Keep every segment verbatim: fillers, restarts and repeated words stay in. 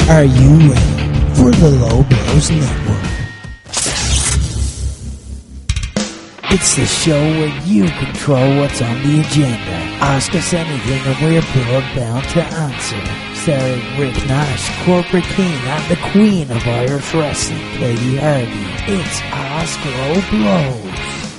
Are you ready for the Low Blows Network? It's the show where you control what's on the agenda. Ask us anything and we're bound to answer. Starring Rick Nash, Corporate King, and the Queen of Irish Wrestling, Katie Harvey. It's Ask Low Blows.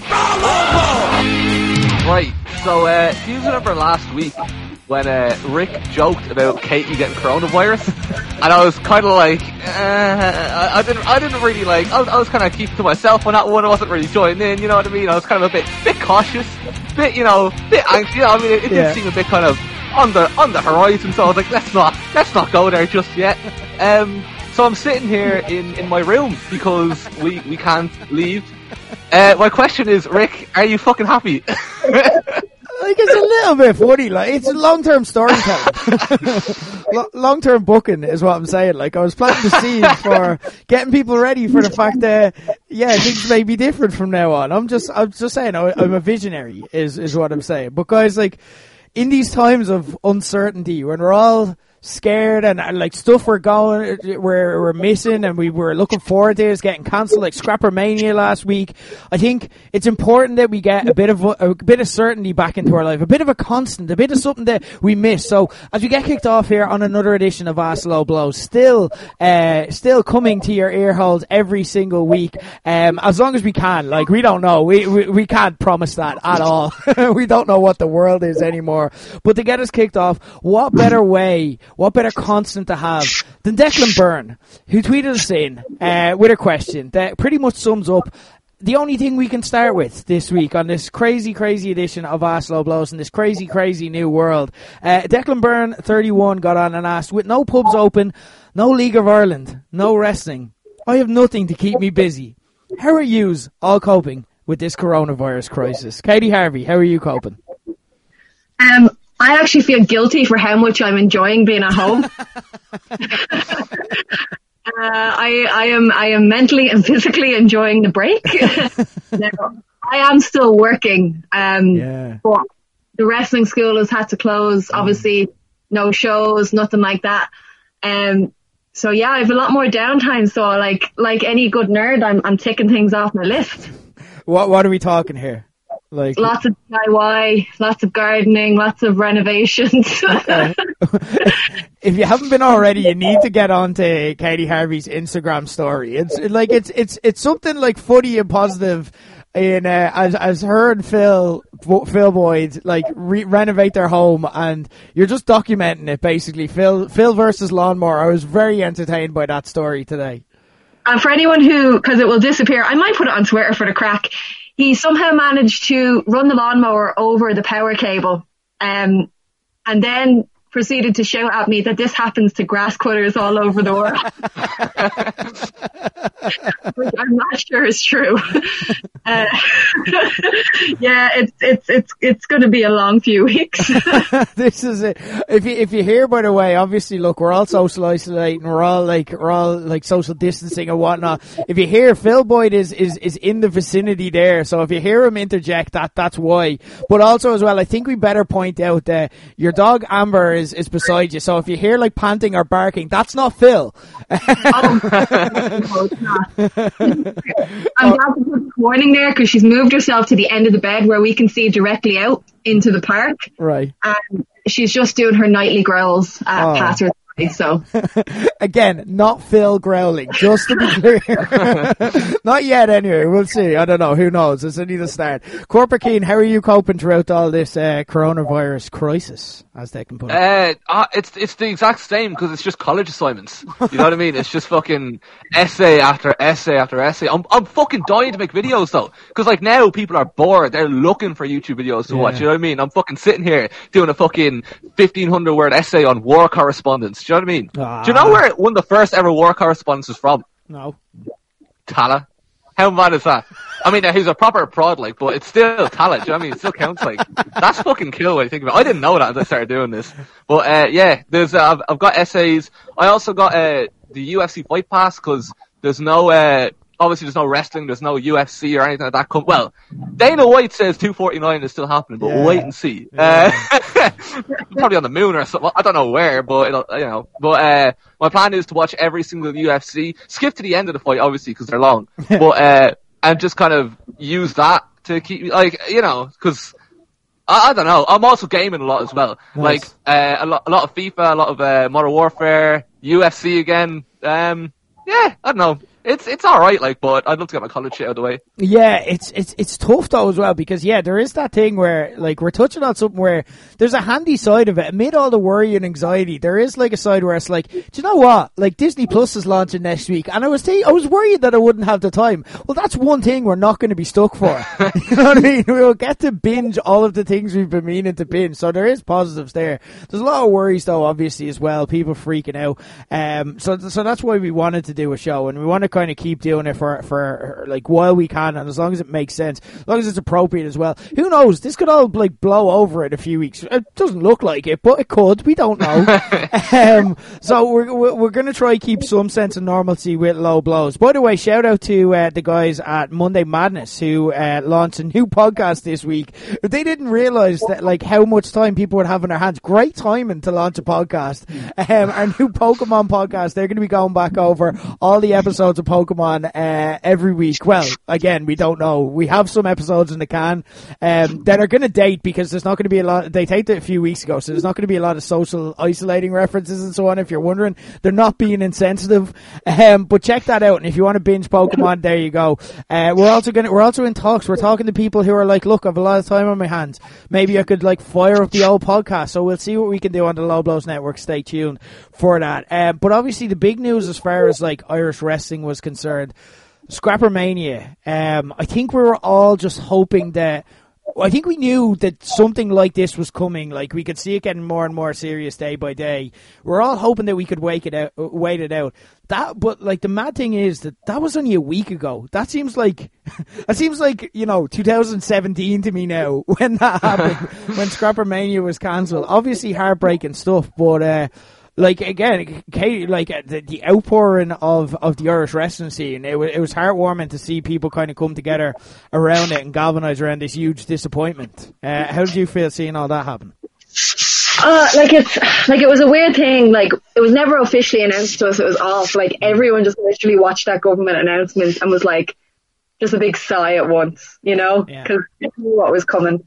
Right, so uh, do you remember last week when uh, Rick joked about Katie getting coronavirus? And I was kind of like, uh, I, I didn't, I didn't really like. I was, I was kind of keeping to myself on that one. I wasn't really joining in. You know what I mean? I was kind of a bit, bit cautious, bit, you know, bit anxious. You know, I mean, it, it Yeah. did seem a bit kind of on the on the horizon. So I was like, let's not, let's not go there just yet. Um, so I'm sitting here in, in my room because we we can't leave. Uh, my question is, Rick, are you fucking happy? Like, it's a little bit funny, like, it's long-term storytelling. Lo- long-term booking is what I'm saying. Like, I was planting the seeds for getting people ready for the fact that, yeah, things may be different from now on. I'm just, I'm just saying, I- I'm a visionary, is, is what I'm saying. But guys, like, in these times of uncertainty, when we're all scared and, and like stuff we're going, we're, we're missing and we were looking forward to is getting cancelled, like Scrapper Mania last week. I think it's important that we get a bit of a bit of certainty back into our life, a bit of a constant, a bit of something that we miss. So as we get kicked off here on another edition of Ask Low Blows, still uh still coming to your ear holes every single week, um as long as we can. Like, we don't know, we we, we can't promise that at all. We don't know what the world is anymore, but to get us kicked off, what better way, what better constant to have than Declan Byrne, who tweeted us in uh, with a question that pretty much sums up the only thing we can start with this week on this crazy, crazy edition of Ask Low Blows in this crazy, crazy new world. Uh, Declan Byrne, thirty-one, got on and asked, with no pubs open, no League of Ireland, no wrestling, I have nothing to keep me busy. How are yous all coping with this coronavirus crisis? Katie Harvey, how are you coping? Um, I actually feel guilty for how much I'm enjoying being at home. Uh, I, I am I am mentally and physically enjoying the break. Now, I am still working, um, Yeah. but the wrestling school has had to close. Obviously, no shows, nothing like that. Um, so yeah, I have a lot more downtime. So like like any good nerd, I'm I'm ticking things off my list. What What are we talking here? Like, Lots of D I Y, lots of gardening, lots of renovations. okay. If you haven't been already, you need to get onto Katie Harvey's Instagram story. It's like it's it's it's something like funny and positive. In uh, as as her and Phil Phil Boyd like re- renovate their home, and you're just documenting it basically. Phil Phil versus lawnmower. I was very entertained by that story today. And for anyone who, because it will disappear, I might put it on Twitter for the crack. He somehow managed to run the lawnmower over the power cable, um, and then proceeded to shout at me that this happens to grass cutters all over the world. Which I'm not sure is true. Uh, yeah, it's it's it's it's going to be a long few weeks. This is it. If you if you hear, by the way, obviously, look, we're all social isolating, we're all like we're all like social distancing and whatnot. If you hear Phil Boyd is is is in the vicinity there, so if you hear him interject, that that's why. But also as well, I think we better point out that your dog Amber is is beside you. So if you hear like panting or barking, that's not Phil. Oh, no, it's not. I'm glad to put this warning there because she's moved herself to the end of the bed where we can see directly out into the park. Right. And she's just doing her nightly growls at Oh. past her. So Again, not Phil growling, just to be clear. Not yet anyway, we'll see. I don't know, who knows, it's only the start. Corporate Keen, how are you coping throughout all this uh, coronavirus crisis, as they can put it? Uh, uh, it's it's the exact same because it's just college assignments. You know what I mean? It's just fucking essay after essay after essay. I'm I'm fucking dying to make videos though, because like now people are bored. They're looking for YouTube videos to Yeah. watch. You know what I mean? I'm fucking sitting here doing a fucking fifteen hundred word essay on war correspondence. Do you know what I mean? Ah. Do you know where one of the first ever war correspondence was from? No. Tala. How mad is that? I mean, he's a proper prod, like, but it's still talent. Do you know what I mean? It still counts. Like, that's fucking cool when you think about it. I didn't know that until I started doing this. But uh, yeah, there's uh, I've, I've got essays. I also got uh, the U F C Fight Pass because there's no. Uh, obviously there's no wrestling, there's no U F C or anything like that. Come, well, Dana White says two forty-nine is still happening, but Yeah. we'll wait and see. Yeah. Uh, probably on the moon or something. I don't know where, but it'll, you know. But uh, my plan is to watch every single U F C, skip to the end of the fight, obviously, because they're long, but uh, and just kind of use that to keep, like, you know, because. I, I don't know. I'm also gaming a lot as well. Nice. Like uh, a lot, a lot of FIFA, a lot of uh, Modern Warfare, U F C again. Um, yeah, I don't know. It's it's all right, like, but I'd love to get my college shit out of the way. Yeah, it's it's it's tough though as well, because yeah, there is that thing where, like, we're touching on something where there's a handy side of it. Amid all the worry and anxiety, there is like a side where it's like, do you know what? Like, Disney Plus is launching next week, and I was th- I was worried that I wouldn't have the time. Well, that's one thing we're not going to be stuck for. You know what I mean? We'll get to binge all of the things we've been meaning to binge. So there is positives there. There's a lot of worries though, obviously, as well. People freaking out. Um, so so that's why we wanted to do a show, and we want to kind of keep doing it for for like while we can, and as long as it makes sense, as long as it's appropriate as well. Who knows? This could all like blow over in a few weeks. It doesn't look like it, but it could. We don't know. um, so we're we're, we're going to try keep some sense of normalcy with low blows. By the way, shout out to uh, the guys at Monday Madness who uh, launched a new podcast this week. They didn't realize that like how much time people would have in their hands. Great timing to launch a podcast. Um, our new Pokemon podcast. They're going to be going back over all the episodes of Pokemon uh, every week. Well, again, we don't know. We have some episodes in the can um, that are going to date, because there's not going to be a lot. They taped it a few weeks ago, so there's not going to be a lot of social isolating references and so on. If you're wondering, they're not being insensitive. Um, but check that out, and if you want to binge Pokemon, there you go. Uh, we're also going. We're also in talks. We're talking to people who are like, look, I've a lot of time on my hands. Maybe I could like fire up the old podcast. So we'll see what we can do on the Low Blows Network. Stay tuned for that. Um, but obviously, the big news as far as like Irish wrestling was concerned, Scrappermania. Um, I think we were all just hoping that. I think we knew that something like this was coming. Like, we could see it getting more and more serious day by day. We're all hoping that we could wait it out. Wait it out. That, but like the mad thing is that that was only a week ago. That seems like that seems like you know two thousand seventeen to me now when that happened, when Scrappermania was cancelled. Obviously heartbreaking stuff, but. Uh, Like, again, like, uh, the, the outpouring of, of the Irish wrestling scene, it, w- it was heartwarming to see people kind of come together around it and galvanise around this huge disappointment. Uh, how did you feel seeing all that happen? Uh, like it's, like it was a weird thing, like, it was never officially announced to us it was off, like, everyone just literally watched that government announcement and was like, just a big sigh at once, you know, because yeah. they knew what was coming.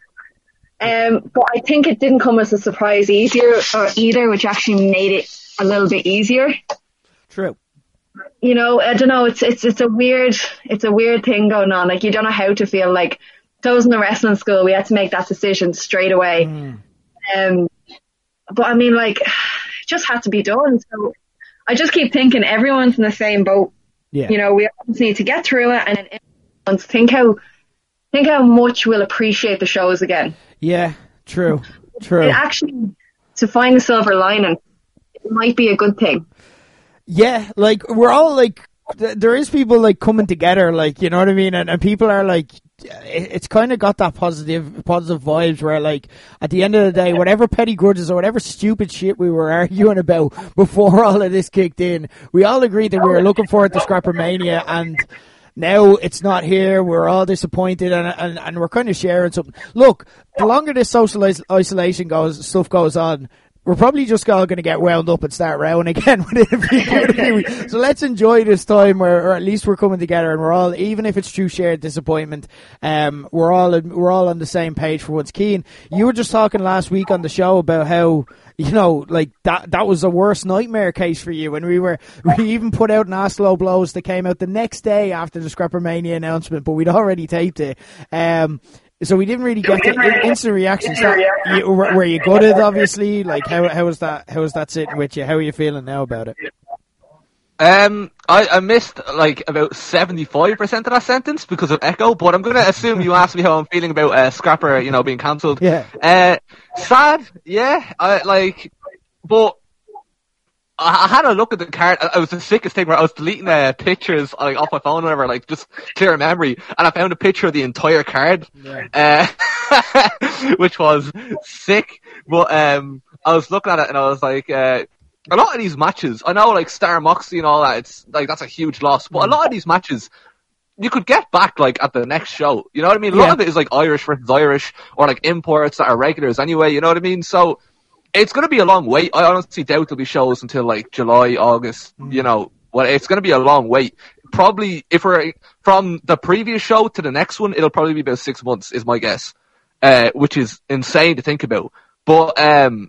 Um, but I think it didn't come as a surprise easier or either, which actually made it a little bit easier. True. You know, I don't know. It's it's it's a weird it's a weird thing going on. Like, you don't know how to feel. Like, those in the wrestling school, we had to make that decision straight away. Mm. Um, but I mean, like, it just had to be done. So I just keep thinking everyone's in the same boat. Yeah. You know, we just need to get through it, and then think how think how much we'll appreciate the shows again. Yeah, true, true. It actually, to find the silver lining, it might be a good thing. Yeah, like, we're all like, th- there is people like coming together, like, you know what I mean? And, and people are like, it, it's kind of got that positive, positive vibes where, like, at the end of the day, whatever petty grudges or whatever stupid shit we were arguing about before all of this kicked in, we all agreed that we were looking forward to Scrappermania, and now it's not here. We're all disappointed, and and, and we're kind of sharing something. Look, the longer this social is- isolation goes, stuff goes on, we're probably just all going to get wound up and start rowing again within a few, within a few weeks. So let's enjoy this time where, or at least we're coming together, and we're all, even if it's through shared disappointment, um, we're all we're all on the same page for once. Keane, you were just talking last week on the show about how, you know, like, that that was a worst nightmare case for you, and we were we even put out an Ask Low Blows that came out the next day after the Scrappermania announcement, but we'd already taped it. Um, So we didn't really get the instant reactions. That, you, were you gutted, obviously? Like, how how was that? How was that sitting with you? How are you feeling now about it? Um, I, I missed like about seventy-five percent of that sentence because of echo, but I'm going to assume you asked me how I'm feeling about uh, Scrapper, you know, being cancelled. Yeah. Uh, sad, yeah. I like, but I, I had a look at the card. It was the sickest thing where I was deleting uh, pictures like off my phone or whatever, like just clear memory, and I found a picture of the entire card, yeah. uh, which was sick. But um, I was looking at it and I was like, uh, a lot of these matches, I know like Star Moxley and all that, it's like that's a huge loss, but a lot of these matches you could get back like at the next show. You know what I mean? A Yeah. lot of it is like Irish versus Irish, or like imports that are regulars anyway. You know what I mean? So it's going to be a long wait. I honestly doubt there'll be shows until like July, August. Mm. You know, well, it's going to be a long wait. Probably if we're from the previous show to the next one, it'll probably be about six months, is my guess. Uh, which is insane to think about. But um,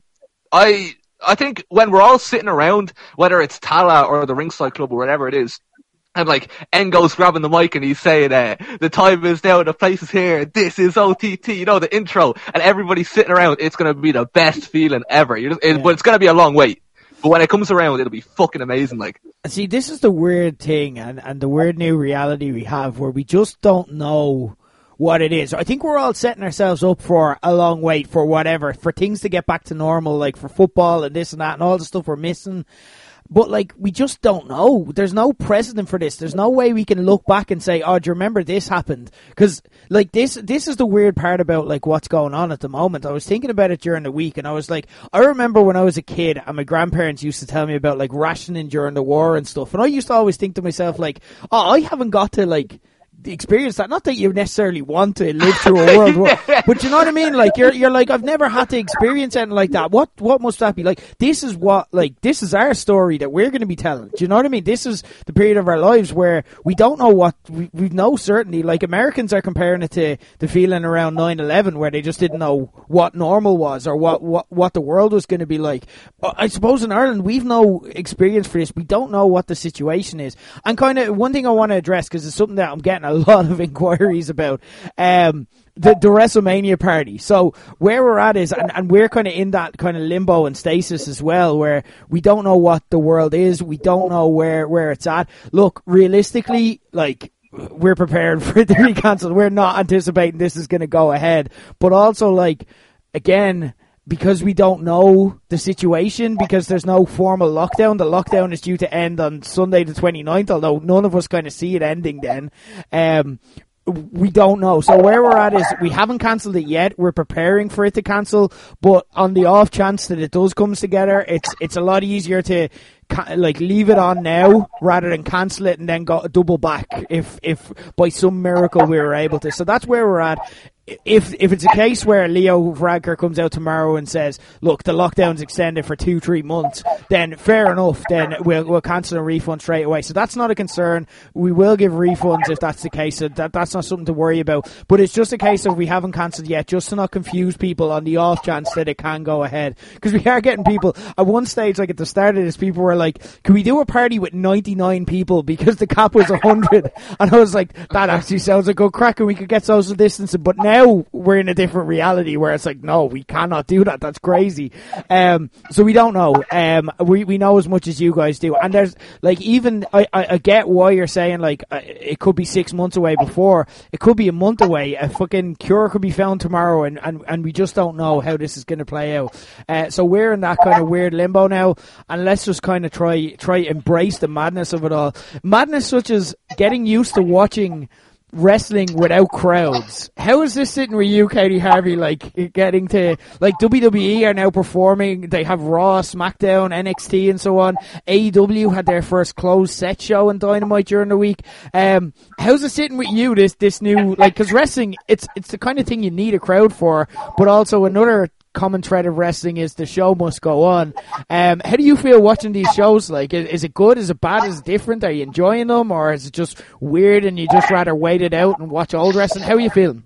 I I think when we're all sitting around, whether it's Tala or the Ringside Club or whatever it is, and like Engo's grabbing the mic and he's saying, uh, the time is now, the place is here, this is O T T, you know, the intro, and everybody's sitting around, it's going to be the best feeling ever. You just, it, yeah. But it's going to be a long wait. But when it comes around, it'll be fucking amazing. Like, see, this is the weird thing and, and the weird new reality we have where we just don't know what it is. I think we're all setting ourselves up for a long wait for whatever, for things to get back to normal, like for football and this and that and all the stuff we're missing. But, like, we just don't know. There's no precedent for this. There's no way we can look back and say, oh, do you remember this happened? Because, like, this this is the weird part about, like, what's going on at the moment. I was thinking about it during the week, and I was like, I remember when I was a kid, and my grandparents used to tell me about, like, rationing during the war and stuff. And I used to always think to myself, like, oh, I haven't got to, like, experience that. Not that you necessarily want to live through a world war, but you know what I mean? Like, you're you're like, I've never had to experience anything like that. What what must that be like? This is what, like, this is our story that we're going to be telling. Do you know what I mean? This is the period of our lives where we don't know what, we, we've no certainty. Like, Americans are comparing it to the feeling around nine eleven where they just didn't know what normal was or what, what, what the world was going to be like. I suppose in Ireland, we've no experience for this. We don't know what the situation is. And kind of, one thing I want to address, because it's something that I'm getting a lot of inquiries about, um, the, the WrestleMania party. So where we're at is, and, and we're kind of in that kind of limbo and stasis as well, where we don't know what the world is. We don't know where, where it's at. Look, realistically, like, we're prepared for it to be cancelled. We're not anticipating this is going to go ahead. But also, like, again, because we don't know the situation, because there's no formal lockdown. The lockdown is due to end on Sunday the twenty-ninth, although none of us kind of see it ending then. Um, we don't know. So where we're at is we haven't cancelled it yet. We're preparing for it to cancel, but on the off chance that it does come together, it's it's a lot easier to like leave it on now rather than cancel it and then go double back if if by some miracle we were able to. So that's where we're at. If if it's a case where Leo Varadkar comes out tomorrow and says, look, the lockdown's extended for two, three months, then fair enough, then we'll we'll cancel a refund straight away. So that's not a concern. We will give refunds if that's the case. So that that's not something to worry about. But it's just a case of we haven't cancelled yet, just to not confuse people on the off chance that it can go ahead. Because we are getting people, at one stage, like at the start of this, people were like, can we do a party with ninety-nine people because the cap was one hundred? And I was like, that actually sounds like a good crack and we could get social distancing. But now Now we're in a different reality where it's like, no, we cannot do that. That's crazy. Um, so we don't know. Um, we, we know as much as you guys do. And there's like, even, I, I, I get why you're saying like, uh, it could be six months away before. It could be a month away. A fucking cure could be found tomorrow and, and, and we just don't know how this is going to play out. Uh, so we're in that kind of weird limbo now. And let's just kind of try, try embrace the madness of it all. Madness such as getting used to watching wrestling without crowds. How is this sitting with you, Katie Harvey? Like getting to, like W W E are now performing. They have Raw, SmackDown, N X T, and so on. A E W had their first closed set show in Dynamite during the week. Um, how's it sitting with you? This this new, like, because wrestling, it's it's the kind of thing you need a crowd for, but also another common thread of wrestling is the show must go on. Um, how do you feel watching these shows? Like, is, is it good? Is it bad? Is it different? Are you enjoying them? Or is it just weird and you just rather wait it out and watch old wrestling? How are you feeling?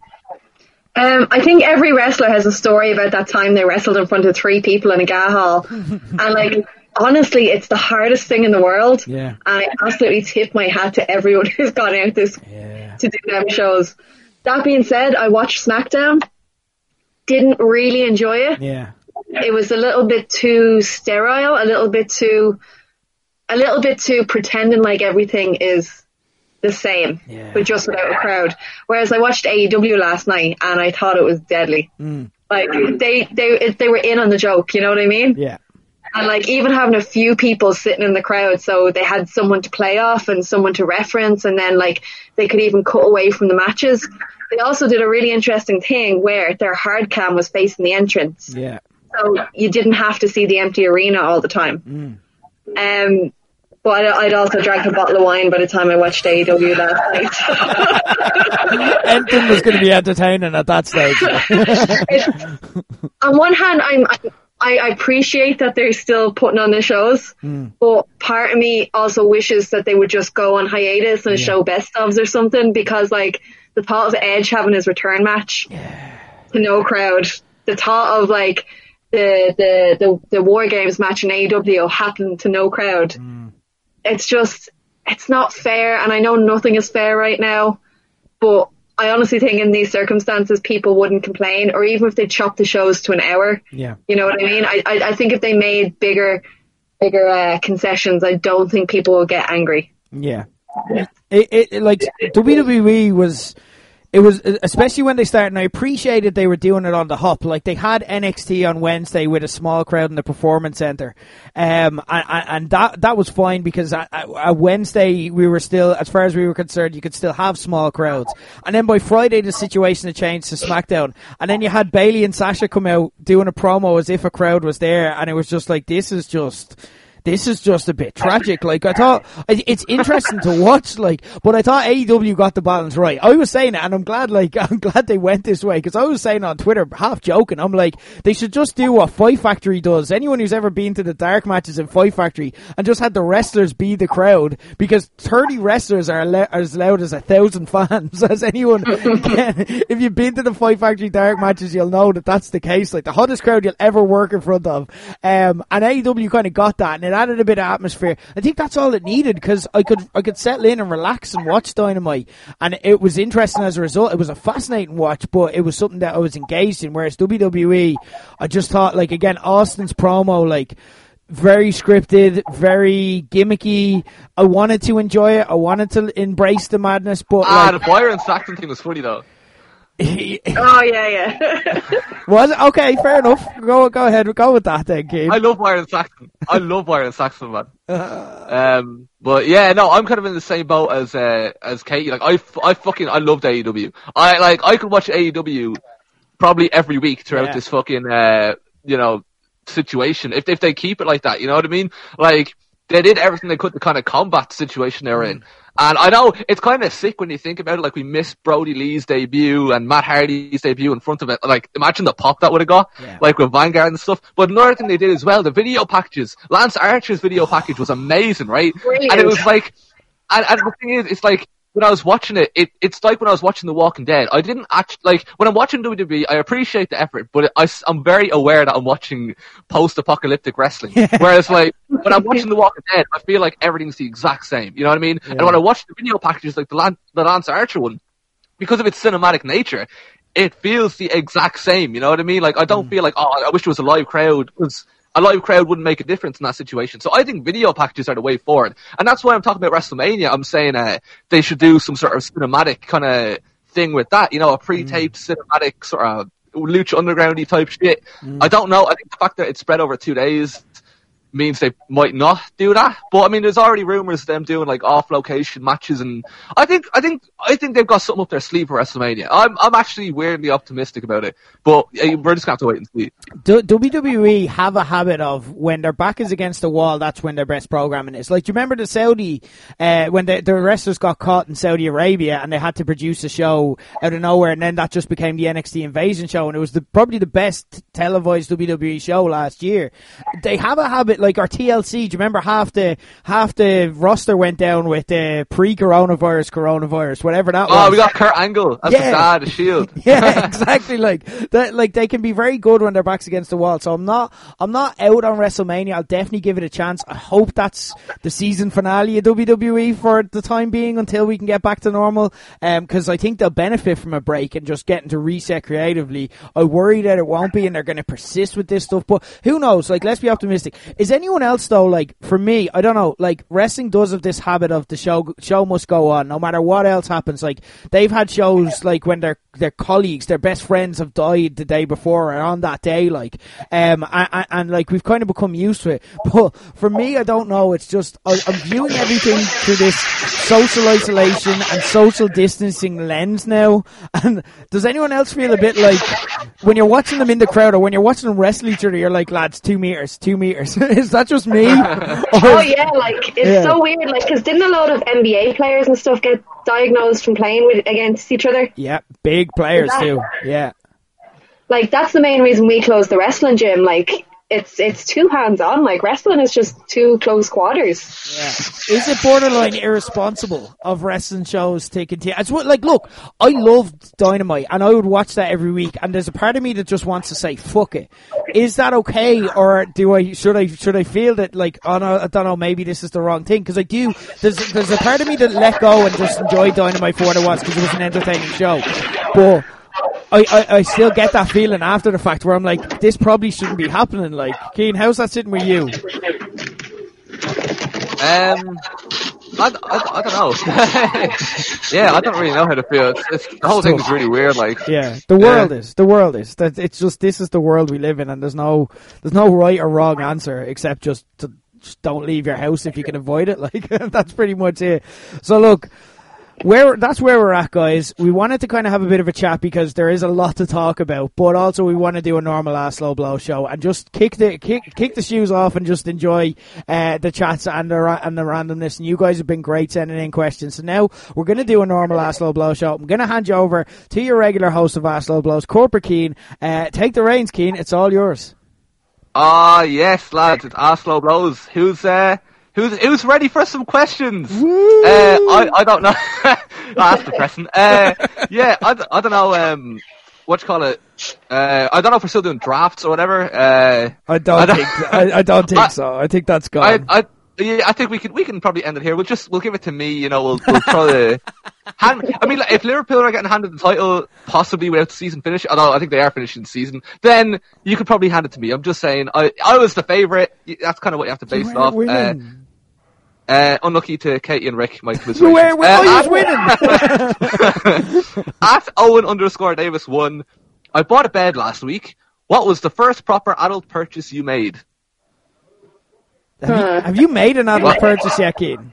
Um, I think every wrestler has a story about that time they wrestled in front of three people in a gas hall. And like, honestly, it's the hardest thing in the world. Yeah. And I absolutely tip my hat to everyone who's gone out this yeah. to do them shows. That being said, I watched SmackDown. Didn't really enjoy it. Yeah. It was a little bit too sterile, a little bit too, a little bit too pretending like everything is the same, yeah. but just without a crowd. Whereas I watched A E W last night and I thought it was deadly. Mm. Like they, they, they were in on the joke. You know what I mean? Yeah. And like even having a few people sitting in the crowd, so they had someone to play off and someone to reference, and then like they could even cut away from the matches. They also did a really interesting thing where their hard cam was facing the entrance. Yeah. So you didn't have to see the empty arena all the time. Mm. Um, but I'd, I'd also drank a bottle of wine by the time I watched A E W last night. Anything was going to be entertaining at that stage. On one hand, I'm, I, I appreciate that they're still putting on the shows, mm. but part of me also wishes that they would just go on hiatus and yeah. show best ofs or something, because like the thought of Edge having his return match yeah. to no crowd, the thought of like the the the, the War Games match in A E W happening to no crowd. Mm. It's just, it's not fair, and I know nothing is fair right now, but I honestly think in these circumstances people wouldn't complain, or even if they chopped the shows to an hour. Yeah, you know what I mean? I I, I think if they made bigger bigger uh, concessions, I don't think people will get angry. Yeah, it, it like W W E was. It was, especially when they started, and I appreciated they were doing it on the hop. Like, they had N X T on Wednesday with a small crowd in the Performance Center. Um, and, and that, that was fine, because at, at Wednesday we were still, as far as we were concerned, you could still have small crowds. And then by Friday the situation had changed to SmackDown. And then you had Bayley and Sasha come out doing a promo as if a crowd was there, and it was just like, this is just... This is just a bit tragic. Like, I thought, it's interesting to watch, like, but I thought A E W got the balance right. I was saying it, and I'm glad, like, I'm glad they went this way, because I was saying on Twitter, half joking, I'm like, they should just do what Fight Factory does. Anyone who's ever been to the dark matches in Fight Factory and just had the wrestlers be the crowd, because thirty wrestlers are le- as loud as a thousand fans, as anyone can. If you've been to the Fight Factory dark matches, you'll know that that's the case. Like, the hottest crowd you'll ever work in front of. Um, and A E W kind of got that, and it added a bit of atmosphere. I think that's all it needed, because I could I could settle in and relax and watch Dynamite, and it was interesting as a result. It was a fascinating watch, but it was something that I was engaged in, whereas W W E, I just thought, like, again, Austin's promo, like, very scripted, very gimmicky. I wanted to enjoy it. I wanted to embrace the madness, but ah, like, the Byron Saxton thing was funny though. Oh yeah, yeah. Was it? Okay, fair enough. Go, go ahead. Go with that then, Keith. I love Byron Saxton. I love Byron Saxton, man. Um, but yeah, no, I'm kind of in the same boat as uh, as Katie. Like, I, I fucking, I loved A E W. I like, I could watch A E W probably every week throughout yeah. this fucking, uh, you know, situation. If if they keep it like that, you know what I mean? Like, they did everything they could to kind of combat the situation they're mm. in. And I know it's kind of sick when you think about it. Like, we missed Brody Lee's debut and Matt Hardy's debut in front of it. Like, imagine the pop that would have got, yeah. like with Vanguard and stuff. But another thing they did as well, the video packages. Lance Archer's video package was amazing, right? Brilliant. And it was like, and, and the thing is, it's like, when I was watching it, it, it's like when I was watching The Walking Dead. I didn't actually, like, when I'm watching W W E, I appreciate the effort, but I, I'm very aware that I'm watching post-apocalyptic wrestling. Whereas, like, when I'm watching The Walking Dead, I feel like everything's the exact same. You know what I mean? Yeah. And when I watch the video packages, like the, Lan- the Lance Archer one, because of its cinematic nature, it feels the exact same. You know what I mean? Like, I don't mm. feel like, oh, I wish there was a live crowd, because a live crowd wouldn't make a difference in that situation. So I think video packages are the way forward. And that's why I'm talking about WrestleMania. I'm saying uh, they should do some sort of cinematic kind of thing with that. You know, a pre-taped mm. cinematic sort of Lucha Underground-y type shit. Mm. I don't know. I think the fact that it's spread over two days means they might not do that. But I mean, there's already rumors of them doing like off-location matches, and I think I think I think they've got something up their sleeve for WrestleMania. I'm I'm actually weirdly optimistic about it, but uh, we're just gonna have to wait and see. Do, W W E have a habit of, when their back is against the wall, that's when their best programming is. Like, do you remember the Saudi uh, when the, the wrestlers got caught in Saudi Arabia and they had to produce a show out of nowhere, and then that just became the N X T Invasion show, and it was the, probably the best televised W W E show last year. They have a habit. Like our T L C, do you remember half the half the roster went down with the pre-coronavirus, coronavirus, whatever that oh, was. Oh, we got Kurt Angle as yeah. the dad, the Shield. Yeah, exactly. Like that. Like, they can be very good when their backs against the wall. So I'm not, I'm not out on WrestleMania. I'll definitely give it a chance. I hope that's the season finale of W W E for the time being until we can get back to normal. Um, because I think they'll benefit from a break and just getting to reset creatively. I worry that it won't be, and they're going to persist with this stuff. But who knows? Like, let's be optimistic. Is anyone else though? Like, for me, I don't know. Like, wrestling does have this habit of the show show must go on no matter what else happens. Like, they've had shows like when they're their colleagues, their best friends have died the day before or on that day, like, um, and, and like we've kind of become used to it. But for me, I don't know. It's just I, I'm viewing everything through this social isolation and social distancing lens now. And does anyone else feel a bit like when you're watching them in the crowd or when you're watching them wrestle each other, you're like, lads, two meters, two meters. Is that just me? Oh yeah, like it's yeah. so weird. Like, because didn't a lot of N B A players and stuff get diagnosed from playing with against each other? Yeah, big players that, too. Yeah, like that's the main reason we closed the wrestling gym. Like, it's it's too hands on. Like, wrestling is just two close quarters. Yeah, is it borderline irresponsible of wrestling shows to continue? It's what, like, look, I loved Dynamite and I would watch that every week. And there's a part of me that just wants to say, "Fuck it." Is that okay, or do I should I should I feel that like, oh no, I don't know, maybe this is the wrong thing? Because I do. There's there's a part of me that let go and just enjoyed Dynamite for what it was because it was an entertaining show, but I, I, I still get that feeling after the fact where I'm like, this probably shouldn't be happening. Like, Keane, how's that sitting with you? Um, I, I, I don't know. Yeah, I don't really know how to feel. It's, it's, the whole thing is really weird. Like, yeah, the world yeah. is the world is that it's just this is the world we live in, and there's no there's no right or wrong answer except just to just don't leave your house if you can avoid it. Like, that's pretty much it. So look. Where that's where we're at, guys. We wanted to kind of have a bit of a chat because there is a lot to talk about, but also we want to do a normal ass low blow show and just kick the kick kick the shoes off and just enjoy uh, the chats and the and the randomness. And you guys have been great sending in questions. So now we're going to do a normal ass low blow show. I'm going to hand you over to your regular host of Ass Low Blows, Corporate Keane. Uh, take the reins, Keane. It's all yours. Ah, uh, yes, lads. It's Ass Low Blows. Who's uh? Who's who's ready for some questions? Woo! Uh, I I don't know. That's depressing. Uh, yeah, I, I don't know. Um, what you call it? Uh, I don't know if we're still doing drafts or whatever. Uh, I don't, I don't think. I, I don't think I, so. I think that's gone. I, I yeah, I think we can we can probably end it here. We'll just we'll give it to me. You know, we'll we'll throw the hand. I mean, like, if Liverpool are getting handed the title, possibly without the season finish, although I think they are finishing the season, then you could probably hand it to me. I'm just saying, I I was the favourite. That's kind of what you have to base it off. Uh, Uh, unlucky to Katie and Rick, my commiserations. Where, where, uh, oh, winning! At Owen underscore Davis one, I bought a bed last week. What was the first proper adult purchase you made? Have you, have you made an adult what? purchase yet, Keane?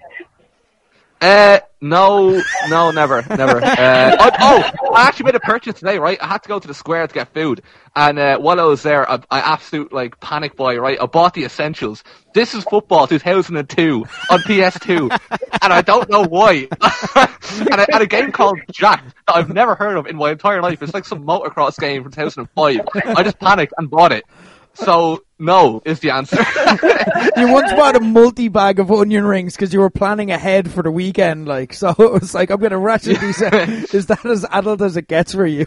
Uh, no, no, never, never. Uh, oh, oh, I actually made a purchase today, right? I had to go to the square to get food, and uh, while I was there, I, I absolute like panic buy, right? I bought the essentials. This is football two thousand two on P S two, and I don't know why. and, I, and a game called Jack that I've never heard of in my entire life. It's like some motocross game from two thousand five. I just panicked and bought it. So, no, is the answer. You once bought a multi-bag of onion rings because you were planning ahead for the weekend, like, so it was like, I'm going to ration these. Is that as adult as it gets for you?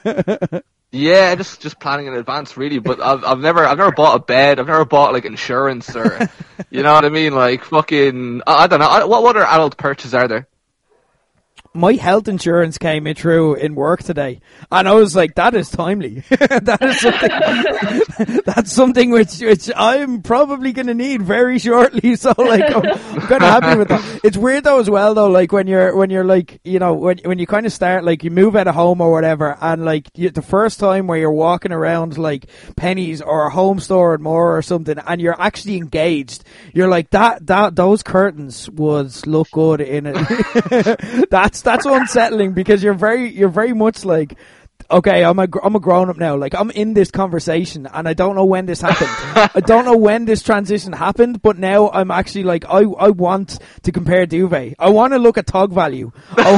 Yeah, just just planning in advance, really. But I've I've never I've never bought a bed. I've never bought like insurance or, you know what I mean? Like fucking, I, I don't know. I, what other adult purchases are there? My health insurance came in through in work today, and I was like, "That is timely. That is something. That's something which which I'm probably going to need very shortly." So, like, I'm, I'm kind of happy with that. It's weird though, as well, though. Like when you're when you're like, you know, when when you kind of start, like, you move out of home or whatever, and like you, the first time where you're walking around like Pennies or a home store and more or something, and you're actually engaged, you're like, that that those curtains would look good in it. That's That's unsettling because you're very, you're very much like, okay, I'm a, I'm a grown up now. Like, I'm in this conversation and I don't know when this happened. I don't know when this transition happened, but now I'm actually like, I, I want to compare duvet. I want to look at tog value.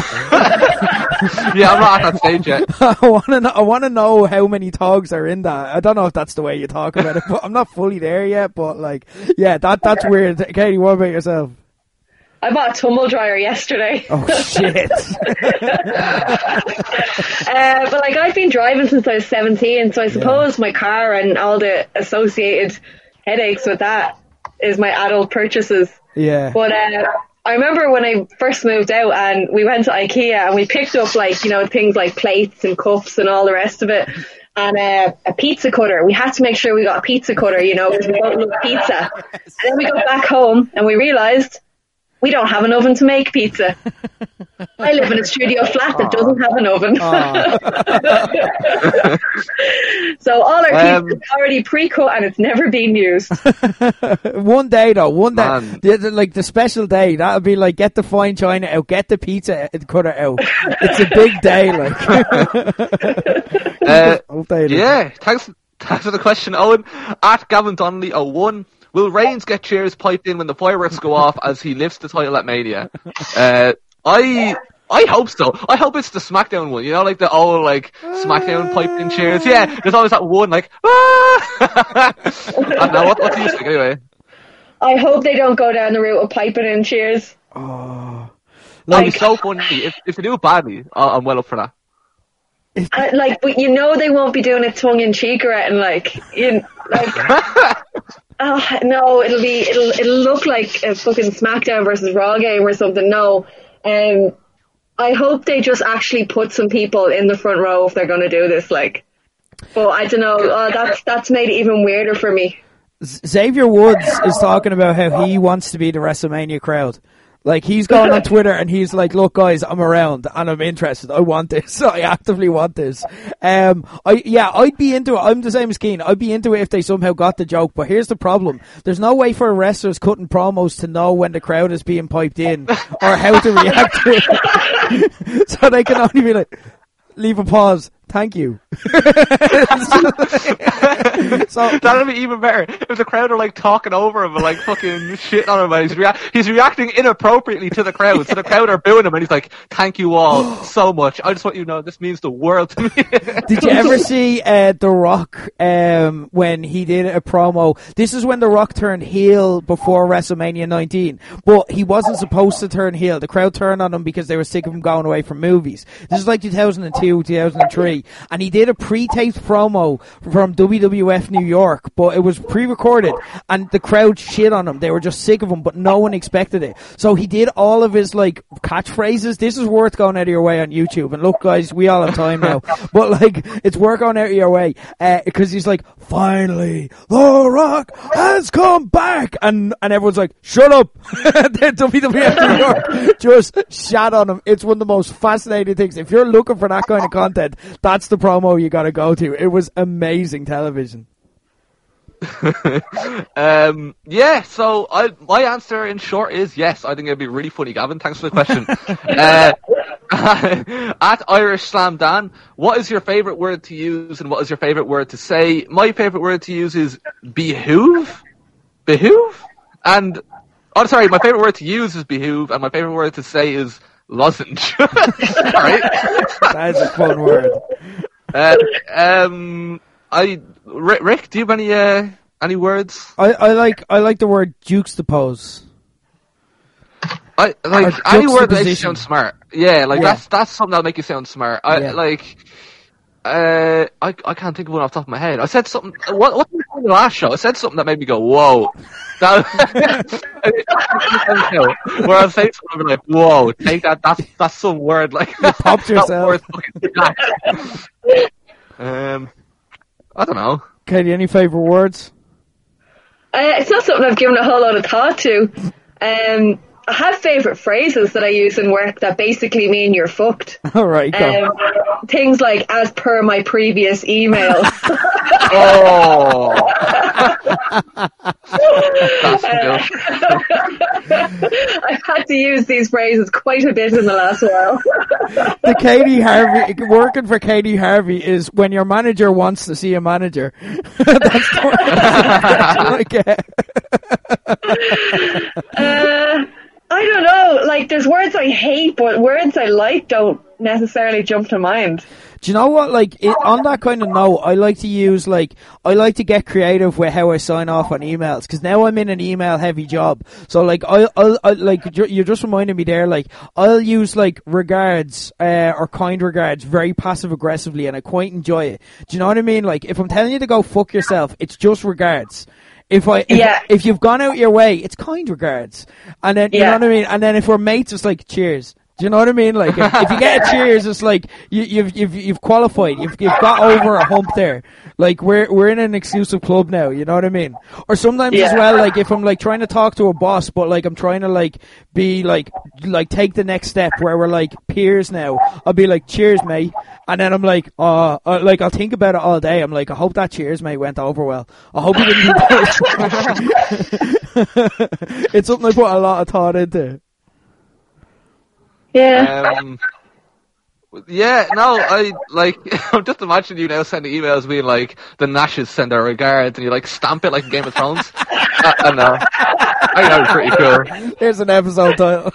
Yeah, I'm not at that stage yet. I want to know, I want to know how many togs are in that. I don't know if that's the way you talk about it, but I'm not fully there yet. But like, yeah, that, that's weird. Katie, what about yourself? I bought a tumble dryer yesterday. Oh shit! uh, but like, I've been driving since I was seventeen, so I suppose yeah. my car and all the associated headaches with that is my adult purchases. Yeah. But uh, I remember when I first moved out and we went to IKEA and we picked up, like, you know, things like plates and cups and all the rest of it. And uh, a pizza cutter. We had to make sure we got a pizza cutter, you know, because we both love pizza. And then we got back home and we realised we don't have an oven to make pizza. I live in a studio flat that doesn't have an oven. So all our Um, pizza is already pre-cut and it's never been used. One day though, one day, Man. the, the- like the special day, that'll be like get the fine china out, get the pizza cutter out. It's a big day, like. Uh, I'll tell you this. yeah, thanks, thanks for the question, Owen. At Gavin Donnelly oh one, will Reigns get cheers piped in when the fireworks go off as he lifts the title at Mania? Uh, I I hope so. I hope it's the SmackDown one. You know, like the old like SmackDown piped in cheers. Yeah, there's always that one like. Ah! I don't know what what do you think anyway? I hope they don't go down the route of piping in cheers. Oh. That'd Like, be so funny. If if they do it badly, I- I'm well up for that. uh, like, but you know they won't be doing it tongue in cheek or anything. Like, you, like, oh no, it'll be it'll it'll look like a fucking SmackDown versus Raw game or something. No, um, I hope they just actually put some people in the front row if they're going to do this. Like, but I don't know. Uh, that's that's made it even weirder for me. Z- Xavier Woods is talking about how he wants to be the WrestleMania crowd. Like, he's going on Twitter and he's like, look guys, I'm around and I'm interested. I want this. I actively want this. Um, I, yeah, I'd be into it. I'm the same as Keane. I'd be into it if they somehow got the joke. But here's the problem. There's no way for wrestlers cutting promos to know when the crowd is being piped in or how to react to it. So they can only be like, leave a pause. Thank you. So that'd be even better if the crowd are like talking over him and like fucking shitting on him and he's, rea- he's reacting inappropriately to the crowd. So the crowd are booing him and he's like, thank you all so much. I just want you to know this means the world to me. Did you ever see uh, The Rock um, when he did a promo? This is when The Rock turned heel before WrestleMania nineteen, but he wasn't supposed to turn heel. The crowd turned on him because they were sick of him going away from movies. This is like two thousand two, two thousand three, and he did a pre-taped promo from W W F New York, but it was pre-recorded, and the crowd shit on him. They were just sick of him, but no one expected it. So he did all of his like catchphrases. This is worth going out of your way on YouTube. And look, guys, we all have time now, but like it's worth going out of your way because uh, he's like, finally, The Rock has come back, and and everyone's like, shut up. The W W F New York just shat on him. It's one of the most fascinating things. If you're looking for that kind of content, that's the promo you got to go to. It was amazing television. um, yeah, so I, my answer in short is yes. I think it'd be really funny, Gavin. Thanks for the question. uh, at Irish Slam Dan, what is your favourite word to use and what is your favourite word to say? My favourite word to use is behoove. Behoove? And, oh, sorry, my favourite word to use is behoove and my favourite word to say is lozenge. Alright. That is a fun word. Uh, um, I, Rick, Rick, do you have any, uh, any words? I, I like I like the word juxtapose. I like Or any word that makes you juxtaposition. sound smart. Yeah, like Yeah. that's that's something that'll make you sound smart. I Yeah. like. Uh, I I can't think of one off the top of my head. I said something. What what did I say in the last show? I said something that made me go whoa. That, where I say something I'll be like whoa, take that. That's that's some word like you popped yourself. um, I don't know. Katie, any favourite words? Uh, it's not something I've given a whole lot of thought to. Um, I have favourite phrases that I use in work that basically mean you're fucked. All right, go. Um, things like, as per my previous email. Oh, that's good. I've had to use these phrases quite a bit in the last while. The Katie Harvey, working for Katie Harvey is when your manager wants to see a manager. That's the word I get. Uh, I don't know. Like, there's words I hate, but words I like don't necessarily jump to mind. Do you know what, like, it, on that kind of note, I like to use, like, I like to get creative with how I sign off on emails, because now I'm in an email-heavy job. So, like, I'll, I'll, I'll like, you you just reminded me there, like, I'll use, like, regards, uh, or kind regards very passive-aggressively, and I quite enjoy it. Do you know what I mean? Like, if I'm telling you to go fuck yourself, it's just regards. If I, if, Yeah. if you've gone out your way, it's kind regards. And then, you Yeah. know what I mean? And then if we're mates, it's like, cheers. Do you know what I mean? Like, if, if you get a cheers, it's like you, you've you've you've qualified. You've you've got over a hump there. Like we're we're in an exclusive club now. You know what I mean? Or sometimes Yeah. as well, like if I'm like trying to talk to a boss, but like I'm trying to like be like like take the next step where we're like peers now. I'll be like, cheers, mate, and then I'm like, uh, uh like I'll think about it all day. I'm like, I hope that cheers, mate, went over well. I hope you didn't. It's something I put a lot of thought into. Yeah. Um, yeah, no, I like. I'm just imagining you now sending emails being like, "The Nashes send their regards," and you like stamp it like in Game of Thrones. I, I know. I know, it's pretty cool. There's an episode title.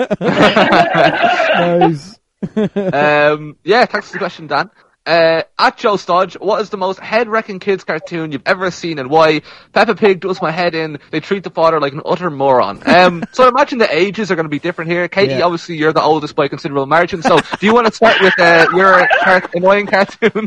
Nice. Um, yeah, thanks for the question, Dan. Uh, at Joe Stodge, what is the most head-wrecking kids cartoon you've ever seen and why? Peppa Pig does my head in. They treat the father like an utter moron. Um, so I imagine the ages are going to be different here. Katie, Yeah. obviously you're the oldest by a considerable margin. So do you want to start with uh, your car- annoying cartoon?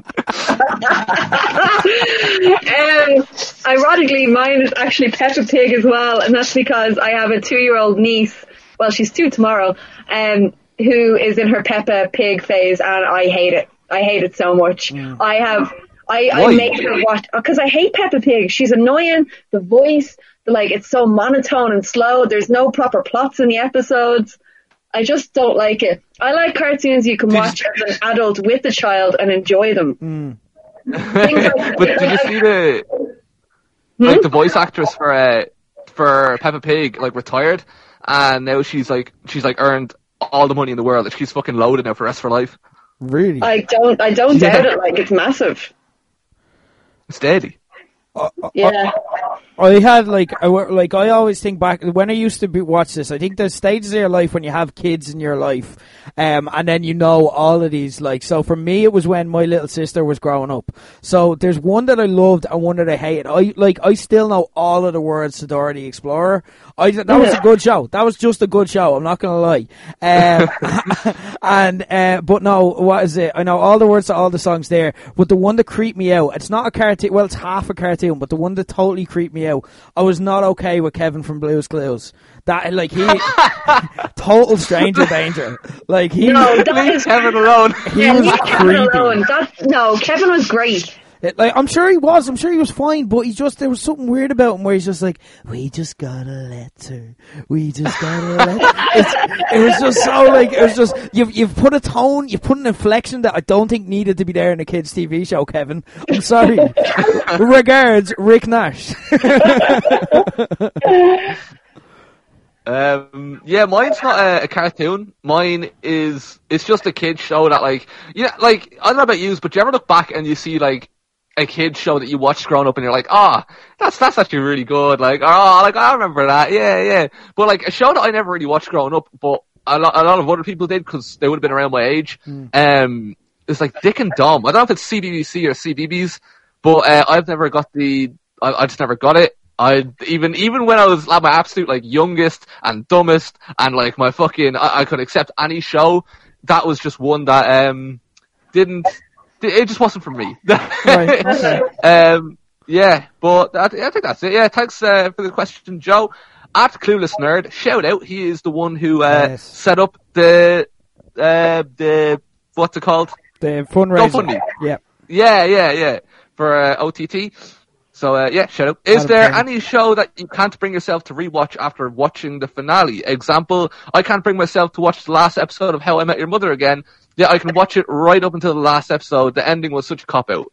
um, ironically, mine is actually Peppa Pig as well, and that's because I have a two-year-old niece. Well, she's two tomorrow, um, who is in her Peppa Pig phase, and I hate it. I hate it so much. Mm. I have, I, I Why? make her watch, because I hate Peppa Pig. She's annoying. The voice, the, like, it's so monotone and slow. There's no proper plots in the episodes. I just don't like it. I like cartoons you can watch as an adult with a child and enjoy them. Mm. Things like- But did you see the like the voice actress for uh, for Peppa Pig like retired, and now she's like she's like earned all the money in the world. Like, she's fucking loaded now for the rest of her life. Really? I don't, I don't Yeah. doubt it. Like, it's massive. Steady. Yeah. I had like I wa- like I always think back when I used to be, watch this. I think there's stages of your life when you have kids in your life, um, and then you know all of these. Like, so for me, it was when my little sister was growing up. So there's one that I loved and one that I hated. I like I still know all of the words to Dora the Explorer. I that was a good show. That was just a good show. I'm not gonna lie. Um, and uh, but no, what is it? I know all the words to all the songs there, but the one that creeped me out. It's not a cartoon. Well, it's half a cartoon, but the one that totally creeped me out. I was not okay with Kevin from Blue's Clues. That like he total stranger danger. Like he No, that Leave is, Kevin alone. he yeah, was leave Kevin creepy. alone. That, no, Kevin was great. It, like I'm sure he was. I'm sure he was fine, but he just there was something weird about him where he's just like, we just got a letter. We just got a letter. It's, it was just so like it was just you've you've put a tone, you've put an inflection that I don't think needed to be there in a kids' T V show. Kevin, I'm sorry. Regards, Rick Nash. Um, yeah, mine's not a, a cartoon. Mine is, it's just a kid show that like, yeah, like, I don't know about you, but do you ever look back and you see like a kid show that you watched growing up and you're like, ah, oh, that's, that's actually really good. Like, oh, like, I remember that. Yeah, yeah. But like a show that I never really watched growing up, but a lot, a lot of other people did because they would have been around my age. Mm. Um, it's like Dick and Dom. I don't know if it's C B B C or C B B S, but, uh, I've never got the, I, I just never got it. I even even when I was like my absolute like youngest and dumbest and like my fucking I, I could accept any show, that was just one that um didn't it just wasn't for me. Right, okay. um yeah, but I, I think that's it. Yeah, thanks uh, for the question, Joe. At Clueless Nerd, shout out. He is the one who uh, Yes. set up the uh the what's it called? The fundraiser. GoFundMe. Yeah. Yeah, yeah, yeah. For uh, O T T. So, uh, yeah, shout out. Is Out of there ten. any show that you can't bring yourself to rewatch after watching the finale? Example, I can't bring myself to watch the last episode of How I Met Your Mother again. Yeah, I can watch it right up until the last episode. The ending was such a cop-out.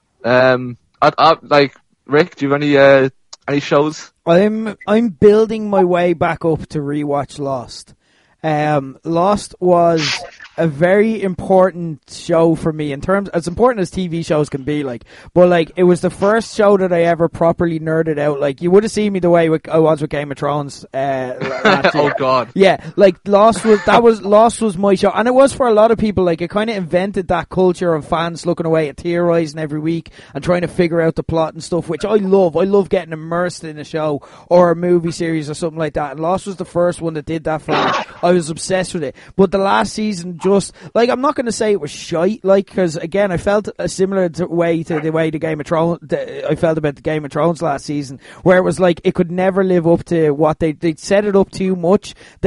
Um, I, I, like, Rick, do you have any, uh, any shows? I'm I'm building my way back up to rewatch Lost. Um, Lost was a very important show for me in terms, as important as T V shows can be, like, but like, it was the first show that I ever properly nerded out. Like, you would have seen me the way with, I was with Game of Thrones, uh, last year. Oh god. Yeah, like Lost was that was Lost was my show, and it was for a lot of people. Like, it kind of invented that culture of fans looking away at theorizing every week and trying to figure out the plot and stuff, which I love. I love getting immersed in a show or a movie series or something like that. And Lost was the first one that did that for me. I was obsessed with it. But the last season, just like, I'm not going to say it was shite, like, because again, I felt a similar to, way to the way the Game of Thrones. The, I felt about the Game of Thrones last season, where it was like it could never live up to what they they set it up too much that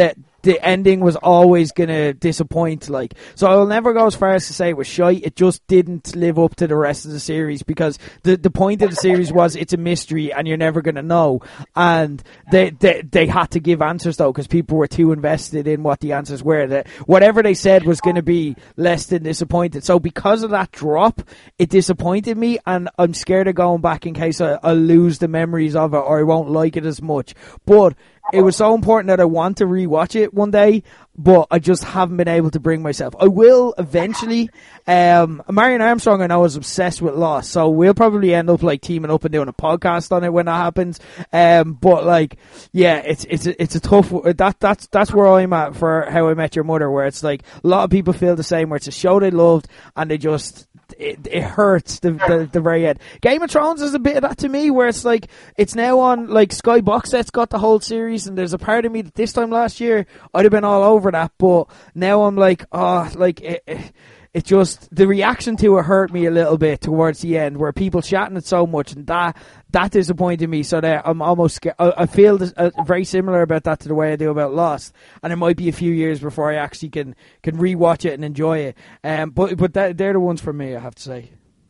the ending was always gonna disappoint. Like, so I'll never go as far as to say it was shite. It just didn't live up to the rest of the series because the the point of the series was it's a mystery and you're never gonna know. And they they they had to give answers though because people were too invested in what the answers were. That whatever they said was going to be less than disappointed. So because of that drop, it disappointed me, and I'm scared of going back in case I, I lose the memories of it or I won't like it as much. But it was so important that I want to rewatch it one day, but I just haven't been able to bring myself. I will eventually. Um, Marion Armstrong, I know, is obsessed with Lost, so we'll probably end up like teaming up and doing a podcast on it when that happens. Um, but like, yeah, it's it's a, it's a tough. That that's that's where I'm at for How I Met Your Mother, where it's like a lot of people feel the same, where it's a show they loved and they just. It, it hurts the, the the very end. Game of Thrones is a bit of that to me, where it's like it's now on like Sky Box Set's got the whole series, and there's a part of me that this time last year I'd have been all over that, but now I'm like, oh, like it, it, it just the reaction to it hurt me a little bit towards the end, where people chatting it so much, and that that disappointed me. So that I'm almost scared. I, I feel this, uh, very similar about that to the way I do about Lost, and it might be a few years before I actually can can rewatch it and enjoy it. Um, but but that, they're the ones for me, I have to say.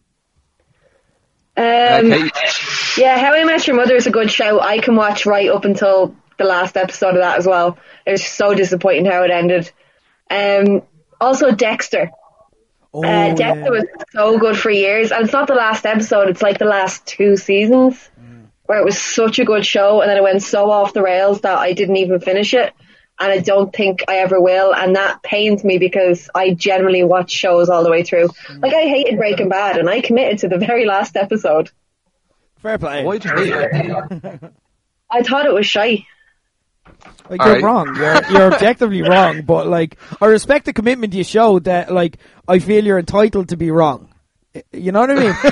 Um, okay. Yeah, How I Met Your Mother is a good show. I can watch right up until the last episode of that as well. It was so disappointing how it ended. Um, also Dexter. Oh, uh, Dexter yeah. was so good for years, and it's not the last episode, it's like the last two seasons mm. where it was such a good show, and then it went so off the rails that I didn't even finish it, and I don't think I ever will, and that pains me because I generally watch shows all the way through. Mm. Like, I hated Breaking Bad, and I committed to the very last episode. Fair play. Why did you hate it? I thought it was shy. Like, you're right. wrong. You're, you're objectively wrong, but like, I respect the commitment you showed that, like, I feel you're entitled to be wrong. You know what I mean?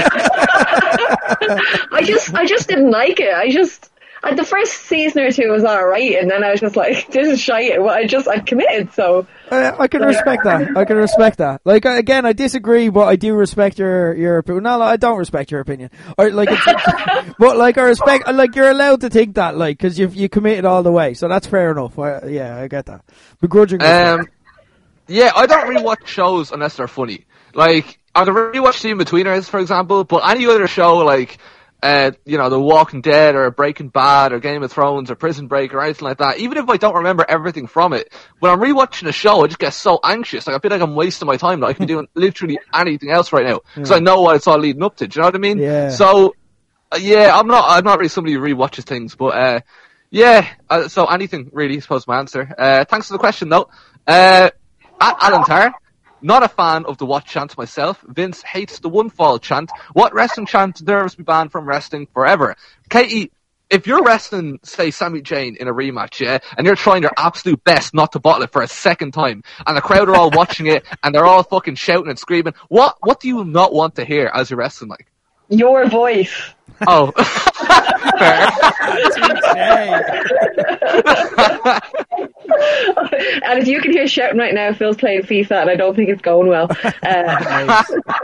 I just, I just didn't like it. I just, I, the first season or two was alright, and then I was just like, this is shite. Well, I just, I committed, so. Uh, I can respect that. I can respect that. Like, again, I disagree, but I do respect your, your opinion. No, I don't respect your opinion. Or, like, it's, but, like, I respect, like, you're allowed to think that, like, cause you you committed all the way, so that's fair enough. I, yeah, I get that. Begrudgingly. Um, yeah, I don't really watch shows unless they're funny. Like, I can really watch The In-Betweeners, for example, but any other show, like, Uh, you know, The Walking Dead or Breaking Bad or Game of Thrones or Prison Break or anything like that, even if I don't remember everything from it, when I'm rewatching a show, I just get so anxious. Like, I feel like I'm wasting my time. Like, I could be doing literally anything else right now because yeah. I know what it's all leading up to. Do you know what I mean? Yeah. So, uh, yeah, I'm not, I'm not really somebody who rewatches things, but, uh, yeah, uh, so anything really, I suppose, my answer. Uh, thanks for the question, though. Uh, at Alan Tarr. Not a fan of the what chant myself. Vince hates the one fall chant. What wrestling chant deserves to be banned from wrestling forever? Katie, if you're wrestling, say, Sami Zayn in a rematch, yeah, and you're trying your absolute best not to bottle it for a second time, and the crowd are all watching it, and they're all fucking shouting and screaming, what what do you not want to hear as you're wrestling, like? Your voice. Oh. And if you can hear shouting right now, Phil's playing FIFA, and I don't think it's going well. Uh,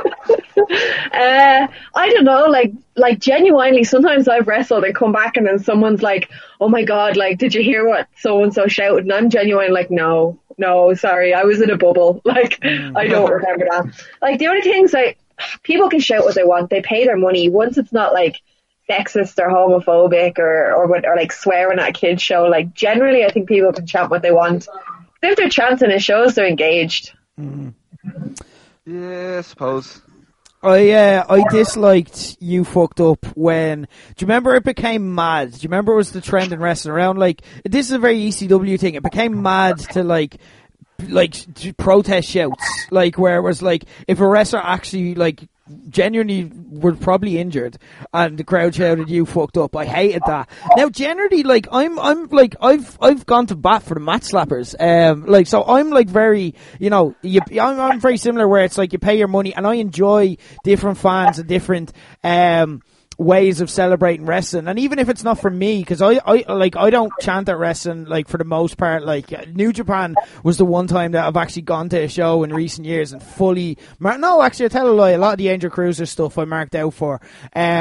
uh, I don't know, like, like genuinely, sometimes I've wrestled and come back, and then someone's like, "Oh my god, like, did you hear what so and so shouted?" And I'm genuinely like, "No, no, sorry, I was in a bubble. Like, I don't remember that." Like, the only things like people can shout what they want; they pay their money. Once it's not like sexist or homophobic or or, what, or like swearing at a kid's show, like generally I think people can chant what they want. If they're chanting, it shows they're engaged. Mm. Yeah, I suppose. I uh, I disliked You Fucked Up when, do you remember it became mad? Do you remember it was the trend in wrestling around, like, this is a very E C W thing, it became mad to like like protest shouts, like where it was like if a wrestler actually like genuinely were probably injured and the crowd shouted "You fucked up." I hated that. Now generally, like I'm I'm like I've I've gone to bat for the mat slappers, um like so I'm like very, you know, you, I'm, I'm very similar where it's like you pay your money, and I enjoy different fans and different um ways of celebrating wrestling, and even if it's not for me, because I, I like I don't chant at wrestling like for the most part. Like New Japan was the one time that I've actually gone to a show in recent years and fully mar- no actually I tell a lie, a lot of the Angel Cruiser stuff I marked out for, um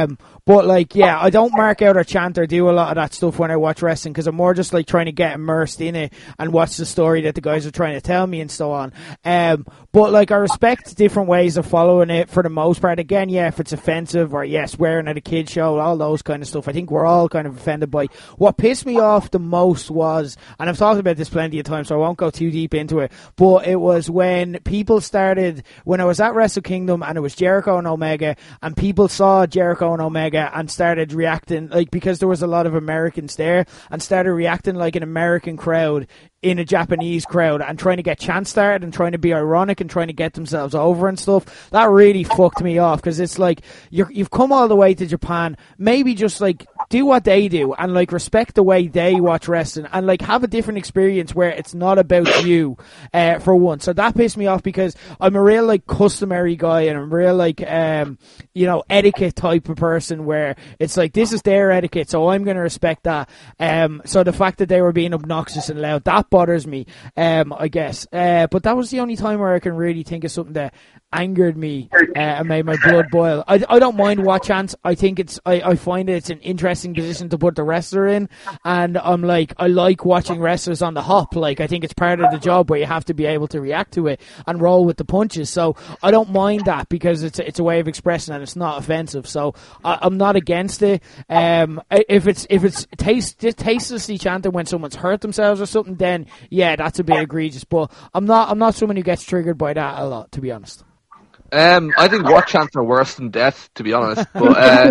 But like, yeah, I don't mark out or chant or do a lot of that stuff when I watch wrestling because I'm more just like trying to get immersed in it and watch the story that the guys are trying to tell me and so on. Um, but like, I respect different ways of following it for the most part. Again, yeah, if it's offensive or yeah, swearing at a kid show, all those kind of stuff, I think we're all kind of offended by. What pissed me off the most was, and I've talked about this plenty of times, so I won't go too deep into it, but it was when people started, when I was at Wrestle Kingdom and it was Jericho and Omega, and people saw Jericho and Omega and started reacting, like, because there was a lot of Americans there, and started reacting like an American crowd in a Japanese crowd and trying to get chants started and trying to be ironic and trying to get themselves over and stuff. That really fucked me off because it's like, you're, you've come all the way to Japan, maybe just like do what they do and like respect the way they watch wrestling and like have a different experience where it's not about you uh, for one. So that pissed me off because I'm a real like customary guy and I'm real like um you know etiquette type of person where it's like this is their etiquette, so I'm going to respect that. Um so the fact that they were being obnoxious and loud, that bothers me, um I guess. Uh but that was the only time where I can really think of something that angered me uh, and made my blood boil. I, I don't mind what chance. I think it's I, I find it's an interesting position to put the wrestler in, and I'm like I like watching wrestlers on the hop. Like I think it's part of the job where you have to be able to react to it and roll with the punches. So I don't mind that because it's a, it's a way of expressing and it's not offensive. So I, I'm not against it. Um, if it's if it's taste tastelessly chanting when someone's hurt themselves or something, then yeah, that's a bit egregious. But I'm not I'm not someone who gets triggered by that a lot, to be honest. Um, I think what chants are worse than death, to be honest. But uh,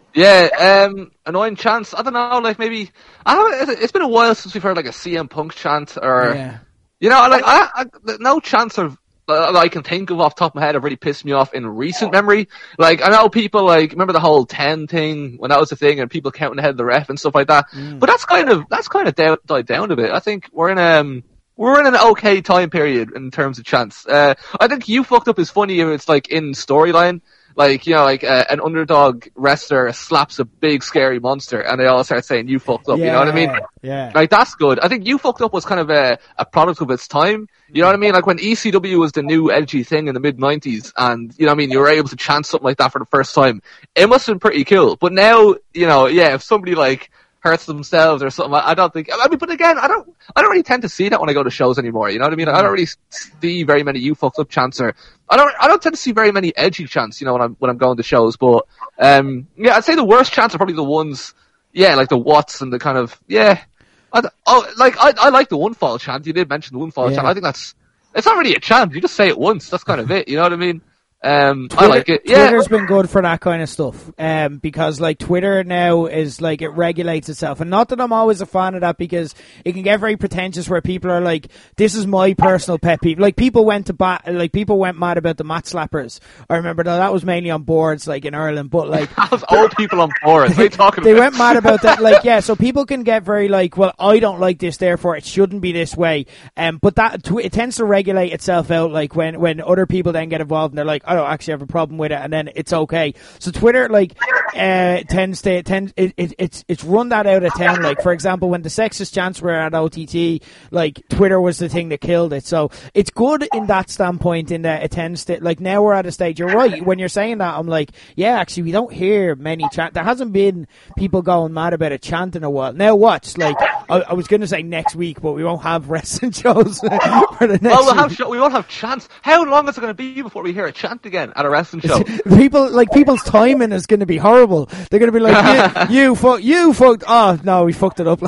yeah, um, annoying chants. I don't know, like maybe I don't. It's been a while since we've heard like a C M Punk chant, or Yeah. you know, like I, I no chants are uh, that I can think of off the top of my head have really pissed me off in recent memory. Like I know people like remember the whole ten thing when that was a thing, and people counting ahead of the ref and stuff like that. Mm. But that's kind of that's kind of down, died down a bit. I think we're in um. We're in an okay time period in terms of chants. Uh, I think You Fucked Up is funny if it's like in storyline. Like, you know, like uh, an underdog wrestler slaps a big scary monster and they all start saying You Fucked Up, Yeah, you know what I mean? yeah. Like, that's good. I think You Fucked Up was kind of a, a product of its time. You know what I mean? Like when E C W was the new edgy thing in the mid nineties and, you know what I mean, you were able to chant something like that for the first time. It must have been pretty cool. But now, you know, yeah, if somebody like hurts themselves or something, I don't think, I mean, but again, I don't, I don't really tend to see that when I go to shows anymore, you know what I mean? I don't really see very many You Fucked Up chants, or, I don't, I don't tend to see very many edgy chants, you know, when I'm, when I'm going to shows, but, um, yeah, I'd say the worst chants are probably the ones, yeah, like the what's and the kind of, yeah, I, oh, like, I, I like the one fall chant, you did mention the one fall Yeah. chant, I think that's, it's not really a chant, you just say it once, that's kind of it, you know what I mean? Um, Twitter, I like it. Yeah. Twitter's been good for that kind of stuff, um, because like Twitter now is like it regulates itself, and not that I'm always a fan of that because it can get very pretentious where people are like, "This is my personal pet peeve." Like people went to bat, like people went mad about the mat slappers. I remember that that was mainly on boards, like in Ireland, but like That was old people on boards. What are you talking they about? went mad about that. Like yeah, so people can get very like, "Well, I don't like this, therefore it shouldn't be this way." Um, but that tw- it tends to regulate itself out. Like when when other people then get involved and they're like, "I don't actually have a problem with it," and then it's okay. So Twitter like uh tends to tend it, it it's it's run that out of town. Like for example, when the sexist chants were at O T T, like Twitter was the thing that killed it. So it's good in that standpoint in that it tends to like now we're at a stage. You're right when you're saying that. I'm like, yeah, actually we don't hear many chant. There hasn't been people going mad about a chant in a while. Now watch, like I, I was going to say next week, but we won't have wrestling shows for the next. Well, we'll week. have sh- we won't have chants. How long is it going to be before we hear a chant again at a wrestling show? People like people's timing is going to be horrible. They're going to be like, you, you fuck, you fucked. Oh no, we fucked it up.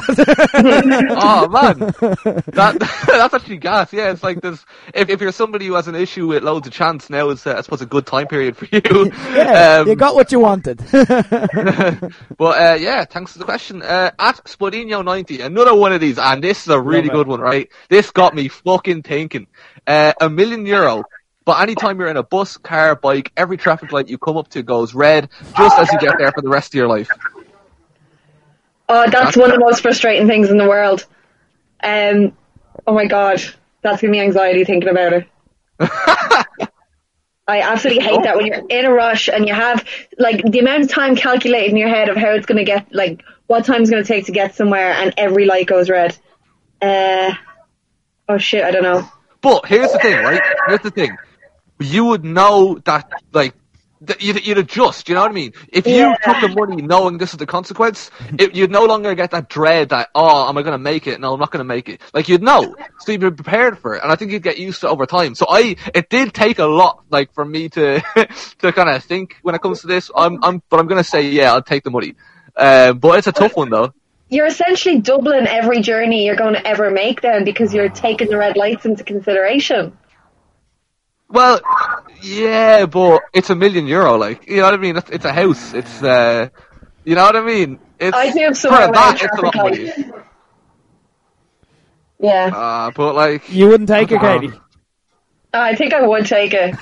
Oh man, that that's actually gas. Yeah, it's like this. If if you're somebody who has an issue with loads of chants, now is uh, I suppose a good time period for you. Yeah, um, you got what you wanted. But uh, yeah, thanks for the question. Uh, at Spodino ninety, another one of these, and this is a really Love it. good one, right? This got me fucking thinking. Uh, a million euro. But anytime you're in a bus, car, bike, every traffic light you come up to goes red, just as you get there for the rest of your life. Oh, that's one of the most frustrating things in the world. Um, oh my god, that's giving me anxiety thinking about it. I absolutely hate that when you're in a rush and you have like the amount of time calculated in your head of how it's going to get, like what time it's going to take to get somewhere, and every light goes red. Uh, oh shit, I don't know. But here's the thing, right? Here's the thing. You would know that, like, th- you'd, you'd adjust, you know what I mean? If you Yeah. took the money knowing this is the consequence, it, you'd no longer get that dread that, oh, am I going to make it? No, I'm not going to make it. Like, you'd know. So you'd be prepared for it. And I think you'd get used to it over time. So I, it did take a lot, like, for me to, to kind of think when it comes to this. I'm, I'm, but I'm going to say, yeah, I'll take the money. Um, but it's a tough one, though. You're essentially doubling every journey you're going to ever make then because you're taking the red lights into consideration. Well, yeah, but it's a million euro, like, you know what I mean? It's, it's a house. It's, uh, you know what I mean? It's, I do have for somewhere that, around it's a lot of traffic money. lights. Yeah. Uh, but like, You wouldn't take it, Um, Katie. I think I would take it.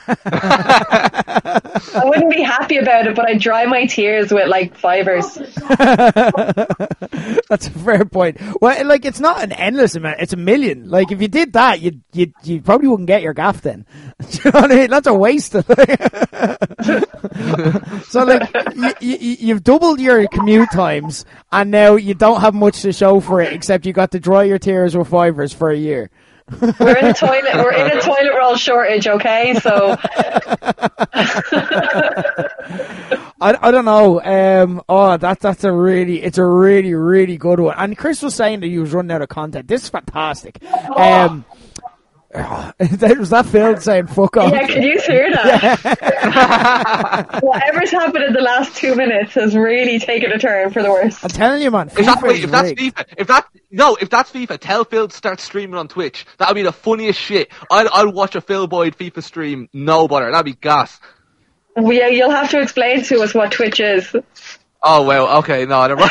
I wouldn't be happy about it, but I'd dry my tears with like fivers. That's a fair point. Well, like, it's not an endless amount. It's a million. Like, if you did that, you you you probably wouldn't get your gaff then. Do you know what I mean? That's a waste. So, like, you, you, you've doubled your commute times, and now you don't have much to show for it, except you got to dry your tears with fivers for a year. We're in a toilet. We're in a toilet roll shortage. Okay, so I, I don't know. Um, oh, that that's a really, it's a really, really good one. And Chris was saying that he was running out of content. This is fantastic. Um, was that Phil saying "fuck off"? yeah, can you hear that? Whatever's happened in the last two minutes has really taken a turn for the worse. I'm telling you, man. if, that, FIFA wait, is if that's rigged. FIFA, if that, no, if that's FIFA, tell Phil to start streaming on Twitch. That would be the funniest shit. I'd, I'll watch a Phil Boyd FIFA stream, no bother. That'd be gas. Well, yeah, you'll have to explain to us what Twitch is. Oh, well, okay, no, never mind.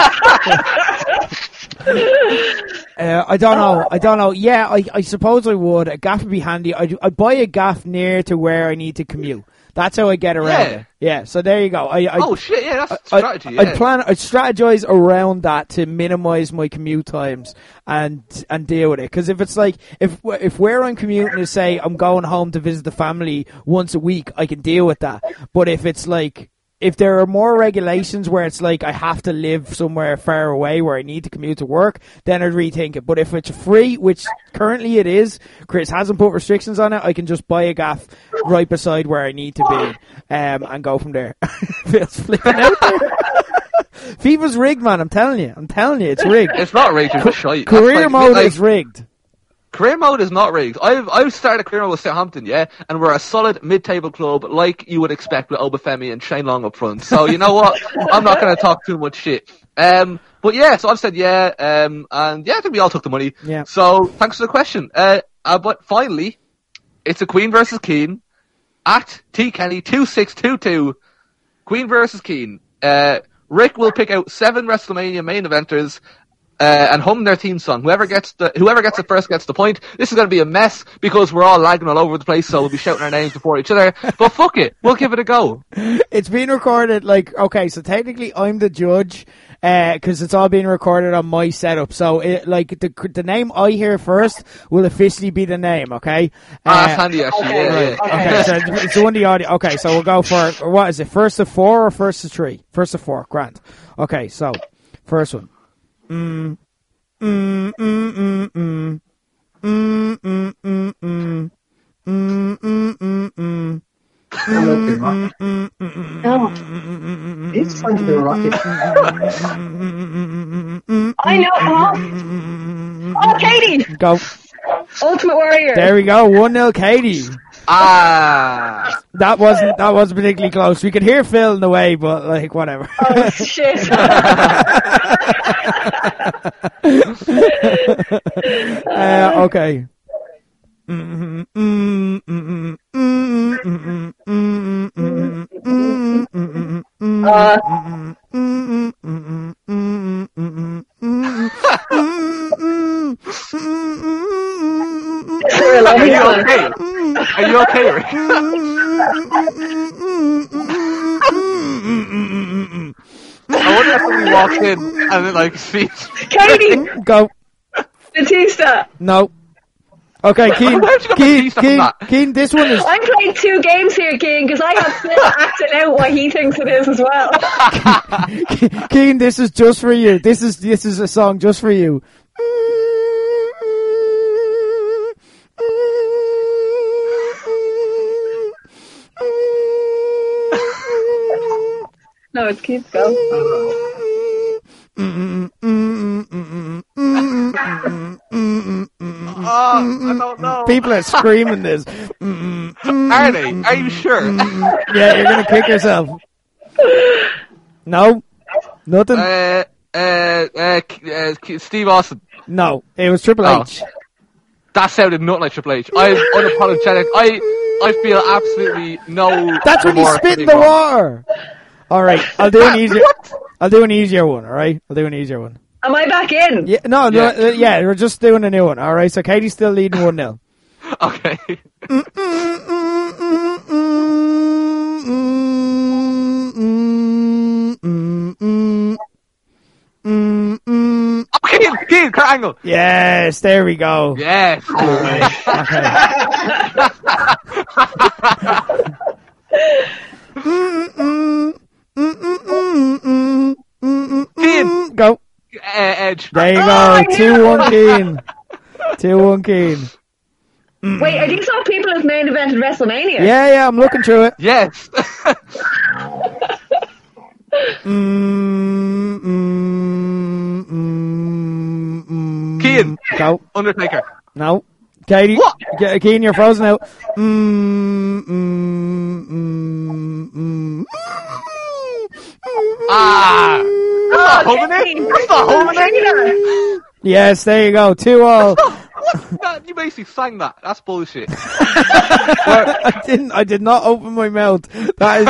Uh, I don't know. I don't know. Yeah, I, I suppose I would. A gaff would be handy. I'd, I'd buy a gaff near to where I need to commute. That's how I get around Yeah. it. Yeah, so there you go. I, I, Oh, shit, yeah, that's I, strategy, I'd yeah. plan. I'd strategize around that to minimize my commute times and and deal with it. Because if it's like if if where I'm commuting is say I'm going home to visit the family once a week, I can deal with that. But if it's like if there are more regulations where it's like I have to live somewhere far away where I need to commute to work, then I'd rethink it. But if it's free, which currently it is, Chris hasn't put restrictions on it, I can just buy a gaff right beside where I need to be um, and go from there. Feels flipping out there. FIFA's rigged, man. I'm telling you. I'm telling you, it's rigged. It's not rigged, it's just shite. That's Career like- mode like, is rigged. Career mode is not rigged. I've I've started a career mode with Southampton, yeah, and we're a solid mid-table club, like you would expect with Obafemi and Shane Long up front. So you know what? I'm not going to talk too much shit. Um, but yeah, so I've said yeah, um, and yeah, I think we all took the money. Yeah. So thanks for the question. Uh, uh but finally, it's a Queen versus Keane at T Kenny two six two two. Queen versus Keane. Uh, Rick will pick out seven WrestleMania main eventers. Uh, and hum their theme song. Whoever gets the whoever gets it first gets the point. This is going to be a mess because we're all lagging all over the place, so we'll be shouting our names before each other. But fuck it, we'll give it a go. It's being recorded, like, okay, so technically I'm the judge, uh, cause it's all being recorded on my setup. So, it, like, the the name I hear first will officially be the name, okay? Ah, Uh, that's handy actually. okay, Yeah, right, yeah. Okay, so it's it's the one the audio. Okay, so we'll go for, what is it, first to four or first to three? First to four, grand. Okay, so, first one. Mm, mm, mm, mm, mm. Mm, mm, mm, mm. Mm, mm, mm, mm. I'm looking rocket. Oh, It's trying to do a rocket. I know. Oh, oh Katie, Go. Ultimate Warrior. There we go. one nil Katie. Ah, That wasn't that wasn't particularly close. We could hear Phil in the way, but like whatever. Oh shit. uh, okay. Mm, mm, mm, mm, mm, mm, mm, mm, mm, mm, Uh, mm, mm, mm, mm, mm, mm, we're are loving you one. okay? Are you okay, Rick? I wonder if somebody walks in and then like speaks. Katie, Go. Batista. No. Okay, Keen. Where'd you get Keen, Batista from Keen, that? Keen, this one is I'm playing two games here, King, because I have Phil acting out what he thinks it is as well. Keen, this is just for you. This is this is a song just for you. No, it's Keith's go. Oh, I don't know. People are screaming this. Are they? Are you sure? Yeah, you're gonna kick yourself. No, nothing. Uh, uh, uh, uh, Steve Austin. No, it was Triple Oh. H. That sounded not like Triple H. I'm unapologetic. I I feel absolutely no. That's when he remorse spit for in being the wrong. water. All right, I'll do an easier. I'll do an easier one. All right, I'll do an easier one. Am I back in? Yeah, no, no, Yeah. uh, yeah, we're just doing a new one. All right, so Katie's still leading one nil. Okay. Oh, Keane, Keane, Kurt Angle. Yes, there we go. Yes. Keane. Go. Uh, Edge. There you Oh, go. I knew Two one it. Keen. Two one Keen. Wait, are these all people who've main evented WrestleMania? Yeah, yeah, I'm looking through it. Yes. Mm, mm, mm, mm. Keane. Go. Undertaker. No. Katie. What? Ke- Keen, you're frozen out. Mm, mm, mm, mm. Ah. That's not Oh, home Keane. in. That's not home in. Yes, there you go. Two all. What? That, you basically sang that. That's bullshit. I didn't. I did not open my mouth. That is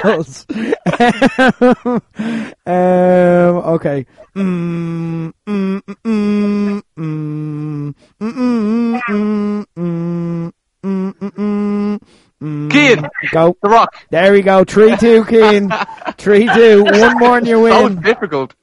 the rules. um. Okay. Mm, mm, mm, mm, mm, mm, mm, mm, mm, mm, mm. Keane. Go. The Rock. There we go. Three two, Keane. Three two. One more and you So win. difficult.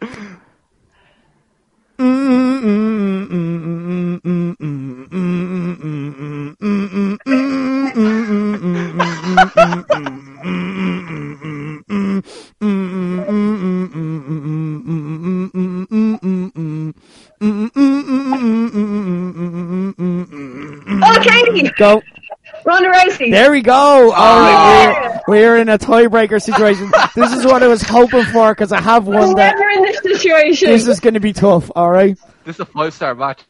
Okay, Go. Ronda Rousey. There we go. Oh, Yeah. we're, we're in a tiebreaker situation. This is what I was hoping for because I have one that Never in this situation. this is going to be tough. All right. This is a five star match.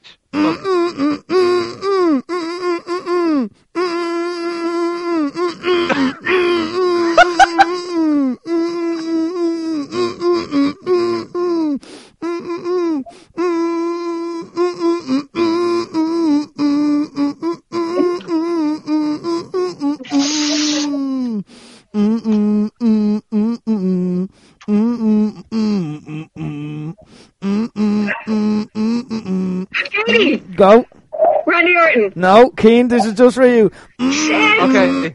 Katie. Go. Randy Orton. No, Keane, this is just for you. Okay.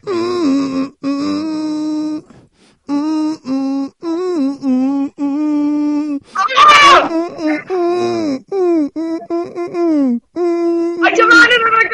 I demanded another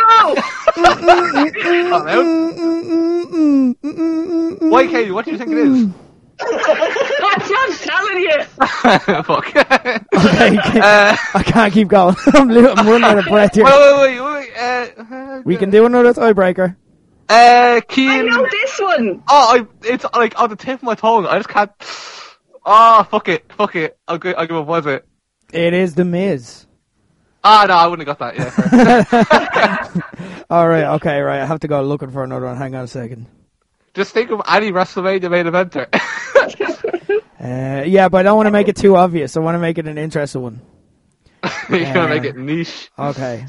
go. Why, Katie? What do you think it is? I'm just telling you. Fuck. Okay, uh, I can't keep going. I'm, li- I'm running out of breath here. wait, wait, wait, wait. Uh, uh, We can do another tiebreaker. Uh, I Keane. know this one. Oh, I, it's like on the tip of my tongue. I just can't. Oh, fuck it, fuck it. I'll, gi- I'll give up. Was it? It is The Miz. Ah, no, I wouldn't have got that. Yeah. All right, okay, right. I have to go looking for another one. Hang on a second. Just think of any WrestleMania main eventer. Uh, yeah, but I don't want to make it too obvious. I want to make it an interesting one. You're Uh, gonna make it niche. Okay.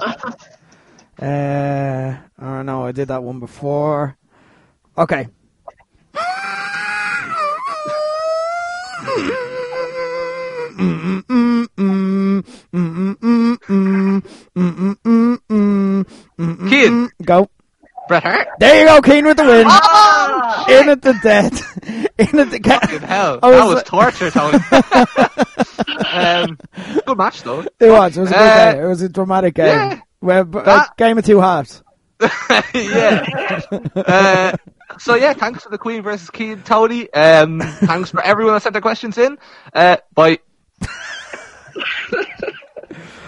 Uh, oh no, I did that one before. Okay. Keane. Go. Bret Hart. There you go, Keane with the win. Oh! In at the death. In at the ca- Fucking hell. I That was- was torture, Tony. um, good match, though. It was. It was a good Uh, game. It was a dramatic game. yeah. Well, b- a That- game of two halves. yeah. Uh, so yeah, thanks for the Queen versus Keane, Tony. Um, thanks for everyone that sent their questions in. Uh, bye.